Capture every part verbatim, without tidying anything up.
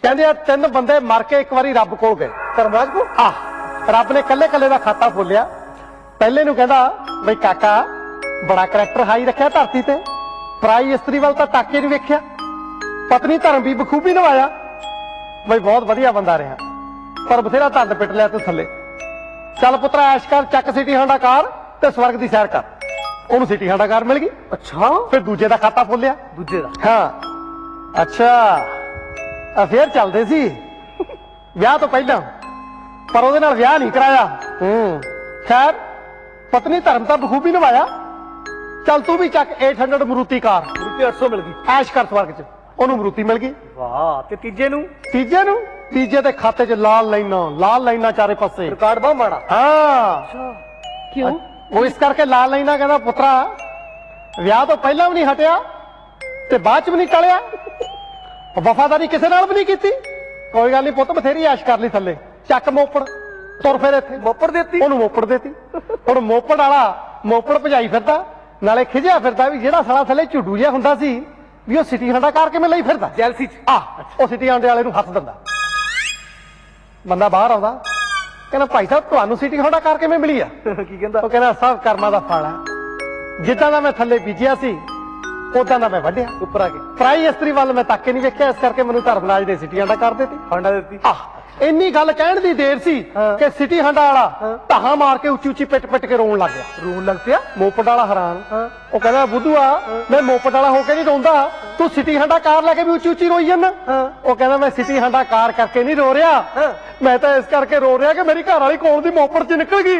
कहते तीन बंदे मर के एक बारी रब कोल गए धर्मराज को आह रब ने कल्ले कल्ले का खाता खोलिया। पहले नूं कहंदा बई काका बड़ा करैक्टर हाई रखिया धरती ते, पराई इस्त्री वाल तां ताके नहीं वेख्या, पत्नी धर्म भी बखूबी निभाया, बई बहुत वधिया बंदा रहा, पर बथेरा धंद पिट लिया तू थले। चल पुत्रा ऐश कर, चक सीटी हांडा कार ते स्वर्ग दी सैर कर। ਉਹਨੂੰ ਸਿਟੀ ਹਾਂਡਾ ਕਾਰ मिल गई। अच्छा फिर दूजे का खाता खोलिया। दूजे का हाँ अच्छा अफेयर चलते सी ਵਿਆਹ ਤੋਂ ਪਹਿਲਾਂ, पर ਉਹਦੇ ਨਾਲ ਵਿਆਹ नहीं कराया। खैर पत्नी धर्म ਤਾਂ बखूबी निभाया। चल तू भी चक eight hundred Maruti car, Maruti अठ सौ मिल गई, ऐश कर स्वर्ग च। ਉਹਨੂੰ ਮਰੂਤੀ मिल गई। वाह ते तीजे ਨੂੰ तीजे ਨੂੰ तीजे ਦੇ ਖਾਤੇ ਚ ਲਾਲ ਲਾਈਨਾਂ, ਲਾਲ ਲਾਈਨਾਂ ਚਾਰੇ ਪਾਸੇ, ਰਿਕਾਰਡ ਬਹੁਤ ਮਾੜਾ। ਹਾਂ ਅੱਛਾ ਕਿਉਂ? ਉਹ ਇਸ ਕਰਕੇ ਲਾਲ ਲਾਈਨਾਂ ਕਹਿੰਦਾ ਪੁੱਤਰਾ ਵਿਆਹ ਤੋਂ ਪਹਿਲਾਂ ਵੀ ਨਹੀਂ ਹਟਿਆ ਤੇ ਬਾਅਦ ਚ ਵੀ ਨਹੀਂ ਟਲਿਆ, ਵਫਾਦਾਰੀ ਕਿਸੇ ਨਾਲ ਵੀ ਨਹੀਂ ਕੀਤੀ। ਕੋਈ ਗੱਲ ਨਹੀਂ ਪੁੱਤ ਬਥੇਰੀ ਐਸ਼ ਕਰ ਲਈ ਥੱਲੇ, ਚੱਕ ਮੋਪੜ ਤੁਰ ਫਿਰ ਇੱਥੇ। ਮੋਪੜ ਦੇਤੀ ਉਹਨੂੰ, ਮੋਪੜ ਦੇਤੀ। ਹੁਣ ਮੋਪੜ ਵਾਲਾ ਮੋਪੜ ਭਜਾਈ ਫਿਰਦਾ, ਨਾਲੇ ਖਿਜਿਆ ਫਿਰਦਾ ਵੀ ਜਿਹੜਾ ਸਾਲਾ ਥੱਲੇ ਝੁੱਡੂ ਜਿਹਾ ਹੁੰਦਾ ਸੀ ਵੀ ਉਹ ਸਿਟੀ ਹਾਂਡਾ ਕਾਰ ਕਿਵੇਂ ਲਈ ਫਿਰਦਾ ਜੈਲਸੀ ਚ। ਆਹ ਉਹ ਸਿਟੀ ਹਾਂਡੇ ਵਾਲੇ ਨੂੰ ਹੱਥ ਦਿੰਦਾ। ਬੰਦਾ ਬਾਹਰ ਆਉਂਦਾ, ਕਹਿੰਦਾ ਭਾਈ ਸਾਹਿਬ ਤੁਹਾਨੂੰ ਸਿਟੀ ਹਾਂਡਾ ਕਾਰ ਕਿਵੇਂ ਮਿਲੀ ਆ? ਕੀ ਕਹਿੰਦਾ? ਉਹ ਕਹਿੰਦਾ ਸਭ ਕਰਮਾਂ ਦਾ ਫਲ ਆ, ਜਿੱਦਾਂ ਦਾ ਮੈਂ ਥੱਲੇ ਬੀਜਿਆ ਸੀ ਉਦਾਂ ਦਾ ਮੈਂ ਵੱਢਿਆ ਉੱਪਰ ਆ ਕੇ। ਪਰਾਈ ਇਸਤਰੀ ਵੱਲ ਮੈਂ ਤੱਕ ਕੇ ਨਹੀਂ ਵੇਖਿਆ, ਇਸ ਕਰਕੇ ਮੈਨੂੰ ਧਰਮਰਾਜ ਨੇ ਸਿਟੀ ਹਾਂਡਾ ਕਰ ਦਿੱਤੀ, ਹਾਂਡਾ ਦਿੱਤੀ। ਆਹ ਇੰਨੀ ਗੱਲ ਕਹਿਣ ਦੀ ਦੇਰ ਸੀ ਕਿ ਸਿਟੀ ਹਾਂਡਾ ਵਾਲਾ ਧਾਹਾਂ ਮਾਰ ਕੇ ਉੱਚੀ ਉੱਚੀ ਪਿੱਟ ਪਿੱਟ ਕੇ ਰੋਣ ਲੱਗ ਗਿਆ। ਰੋਣ ਲੱਗ ਪਿਆ? ਮੋਪੜ ਵਾਲਾ ਹੈਰਾਨ। ਉਹ ਕਹਿੰਦਾ ਬੁੱਧੂਆ ਮੈਂ ਮੋਪੜ ਵਾਲਾ ਹੋ ਕੇ ਨਹੀਂ ਰੋਂਦਾ, ਤੂੰ ਸਿਟੀ ਹਾਂਡਾ ਕਾਰ ਲੈ ਕੇ ਵੀ ਉੱਚੀ ਉੱਚੀ ਰੋਈ ਜਾਂਦਾ। ਉਹ ਕਹਿੰਦਾ ਮੈਂ ਸਿਟੀ ਹਾਂਡਾ ਕਾਰ ਕਰਕੇ ਨਹੀਂ ਰੋ ਰਿਹਾ, ਮੈਂ ਤਾਂ ਇਸ ਕਰਕੇ ਰੋ ਰਿਹਾ ਕਿ ਮੇਰੀ ਘਰ ਵਾਲੀ ਕੋਲ ਦੀ ਮੋਪੜ ਚ ਨਿਕਲ ਗਈ।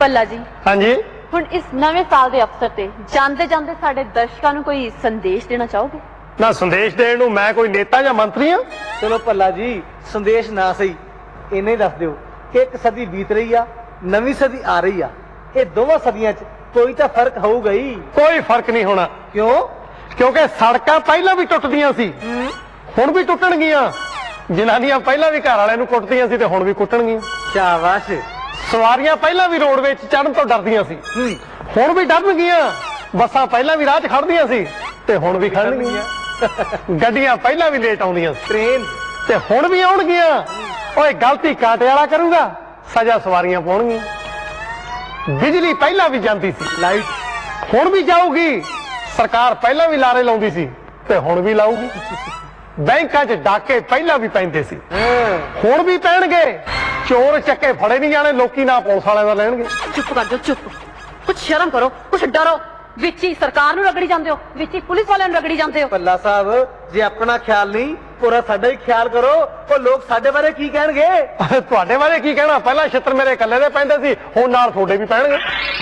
ਭੱਲਾ ਜੀ ਹਾਂਜੀ ਹੁਣ ਇਸ ਨਵੇਂ ਸਾਲ ਦੇ ਅਵਸਰ ਤੇ ਜਾਂਦੇ ਜਾਂਦੇ ਸਾਡੇ ਦਰਸ਼ਕਾਂ ਨੂੰ ਕੋਈ ਸੰਦੇਸ਼ ਦੇਣਾ ਚਾਹੋਗੇ? ਨਾ ਸੰਦੇਸ਼ ਦੇਣ ਨੂੰ ਮੈਂ ਕੋਈ ਨੇਤਾ ਜਾਂ ਮੰਤਰੀ ਆ? ਚਲੋ ਭੱਲਾ ਜੀ ਸੰਦੇਸ਼ ਨਾ ਸਹੀ ਇੰਨੇ ਹੀ ਦੱਸ ਦਿਓ ਕਿ ਇੱਕ ਸਦੀ ਬੀਤ ਰਹੀ ਆ, ਨਵੀਂ ਸਦੀ ਆ ਰਹੀ ਆ, ਇਹ ਦੋਵਾਂ ਸਦੀਆਂ 'ਚ ਕੋਈ ਤਾਂ ਫਰਕ ਹੋਊਗਾ ਹੀ। ਕੋਈ ਫਰਕ ਨਹੀਂ ਹੋਣਾ। ਕਿਉਂ? ਕਿਉਂਕਿ ਸੜਕਾਂ ਪਹਿਲਾਂ ਵੀ ਟੁੱਟਦੀਆਂ ਸੀ, ਹੁਣ ਵੀ ਟੁੱਟਣਗੀਆਂ। ਜਨਾਨੀਆਂ ਪਹਿਲਾਂ ਵੀ ਘਰ ਵਾਲਿਆਂ ਨੂੰ ਕੁੱਟਦੀਆਂ ਸੀ ਤੇ ਹੁਣ ਵੀ ਕੁੱਟਣਗੀਆਂ। ਸ਼ਾਬਾਸ਼। ਸਵਾਰੀਆਂ ਪਹਿਲਾਂ ਵੀ ਰੋਡ ਵਿੱਚ ਚੜ੍ਹਨ ਤੋਂ ਡਰਦੀਆਂ ਸੀ, ਹੁਣ ਵੀ ਡਰਨਗੀਆਂ। ਬੱਸਾਂ ਪਹਿਲਾਂ ਵੀ ਰਾਹ 'ਚ ਖੜਦੀਆਂ ਸੀ ਤੇ ਹੁਣ ਵੀ ਖੜਨਗੀਆਂ। ਗੱਡੀਆਂ ਪਹਿਲਾਂ ਵੀ ਲੇਟ ਆਉਂਦੀਆਂ ਸੀ, ਟ੍ਰੇਨ ਤੇ ਹੁਣ ਵੀ ਆਉਣਗੀਆਂ। ਓਏ ਗਲਤੀ ਕਾਟੇ ਵਾਲਾ ਕਰੂਗਾ, ਸਜ਼ਾ ਸਵਾਰੀਆਂ ਪਾਉਣਗੀਆਂ। ਬਿਜਲੀ ਪਹਿਲਾਂ ਵੀ ਜਾਂਦੀ ਸੀ, ਲਾਈਟ ਹੁਣ ਵੀ ਜਾਊਗੀ। ਸਰਕਾਰ ਪਹਿਲਾਂ ਵੀ ਲਾਰੇ ਲਾਉਂਦੀ ਸੀ ਤੇ ਹੁਣ ਵੀ ਲਾਊਗੀ। ਬੈਂਕਾਂ 'ਚ ਡਾਕੇ ਪਹਿਲਾਂ ਵੀ ਪੈਂਦੇ ਸੀ, ਹੁਣ ਵੀ ਪੈਣਗੇ। ਚੋਰ ਚੱਕੇ ਫੜੇ ਨਹੀਂ ਜਾਣੇ, ਲੋਕੀ ਨਾ ਪੁਲਿਸ ਵਾਲਿਆਂ ਦਾ ਲੈਣਗੇ। ਚੁੱਪ ਕਰ ਜਾਓ, ਚੁੱਪ। ਕੁਛ ਸ਼ਰਮ ਕਰੋ, ਕੁਛ ਡਰੋ। ਵਿੱਚ ਹੀ ਸਰਕਾਰ ਨੂੰ ਰਗੜੀ ਜਾਂਦੇ ਹੋ, ਵਿੱਚ ਹੀ ਪੁਲਿਸ ਵਾਲਿਆਂ ਨੂੰ ਰਗੜੀ ਜਾਂਦੇ ਹੋ। ਭੱਲਾ ਸਾਹਿਬ ਜੇ ਆਪਣਾ ਖਿਆਲ ਨਹੀਂ ਪੂਰਾ ਸਾਡਾ ਹੀ ਖਿਆਲ ਕਰੋ। ਉਹ ਲੋਕ ਸਾਡੇ ਬਾਰੇ ਕੀ ਕਹਿਣਗੇ? ਤੁਹਾਡੇ ਬਾਰੇ ਕੀ ਕਹਿਣਾ? ਪਹਿਲਾਂ ਛਿੱਤਰ ਮੇਰੇ ਇਕੱਲੇ ਦੇ ਪੈਂਦੇ ਸੀ, ਹੁਣ ਨਾਲ ਤੁਹਾਡੇ ਵੀ ਪੈਣਗੇ।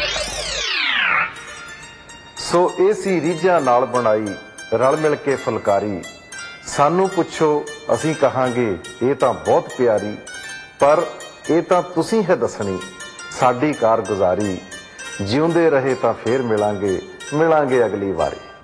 ਸੋ ਇਹ ਸੀ ਰੀਝਾਂ ਨਾਲ ਬਣਾਈ ਰਲ ਮਿਲ ਕੇ ਫੁਲਕਾਰੀ। ਸਾਨੂੰ ਪੁੱਛੋ ਅਸੀਂ ਕਹਾਂਗੇ ਇਹ ਤਾਂ ਬਹੁਤ ਪਿਆਰੀ, ਪਰ ਇਹ ਤਾਂ ਤੁਸੀਂ ਹੈ ਦੱਸਣੀ ਸਾਡੀ ਕਾਰਗੁਜ਼ਾਰੀ। ਜਿਉਂਦੇ ਰਹੇ ਤਾਂ ਫੇਰ ਮਿਲਾਂਗੇ ਮਿਲਾਂਗੇ ਅਗਲੀ ਵਾਰੀ।